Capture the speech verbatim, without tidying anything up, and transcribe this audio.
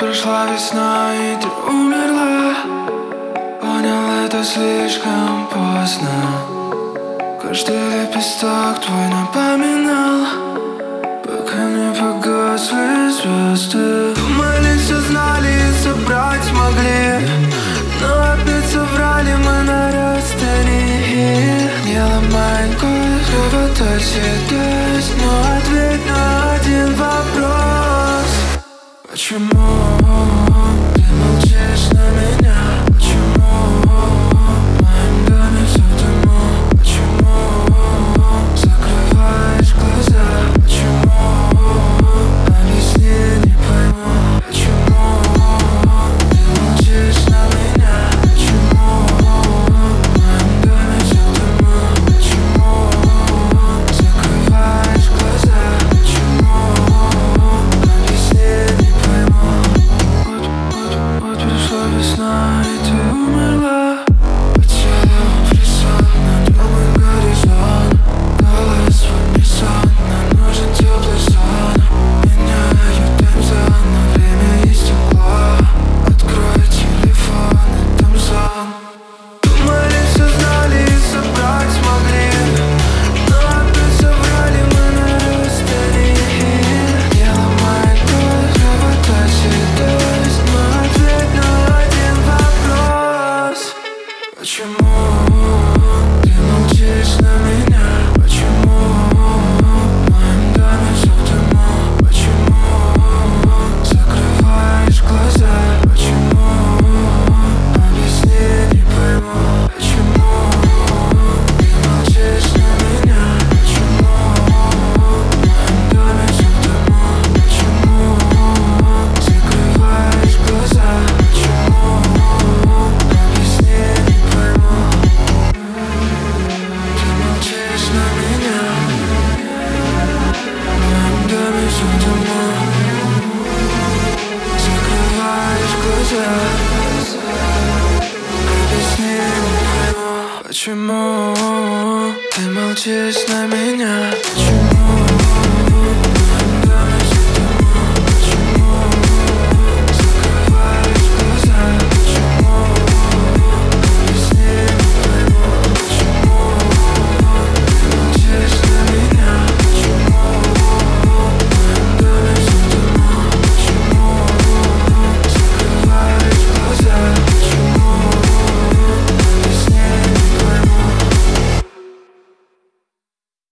Прошла весна, и ты умерла. Понял, это слишком поздно. Каждый лепесток твой напоминал, пока не погасли звезды. Думали, все знали и собрать смогли, но опять соврали мы на расстоянии. Не ломай год, кровоточит, но ответь на один вопрос: почему ты молчишь на меня? Почему в моем доме все в дыму? Почему закрываешь глаза? Почему? Объясни, не пойму. Почему ты молчишь на меня? Почему в моем доме все в дыму? Почему закрываешь глаза? Почему? Объясни, не пойму. Вот, вот, вот пришла весна, и ты умерла. Потерял в лесу, над новый горизонт. Голос в унисон, нам нужен теплый сон. Меняю темп-зон, но время истекло. Открой телефон, и там сон. Думали, все знали и собрать смогли, но опять соврали мы на расстоянии. Не ломай год, кровоточит дождь, но ответь на один вопрос: почему ты молчишь на меня? Почему в моем доме все в дыму? Почему закрываешь глаза? Почему? Объясни, не пойму. Почему ты молчишь на меня? Почему в моем доме все в дыму? Почему закрываешь глаза? Почему? Объясни, не пойму. Ты молчишь на меня. В моем доме все в дыму. Закрываешь глаза. Объясни, не пойму. Почему ты молчишь на меня? Почему?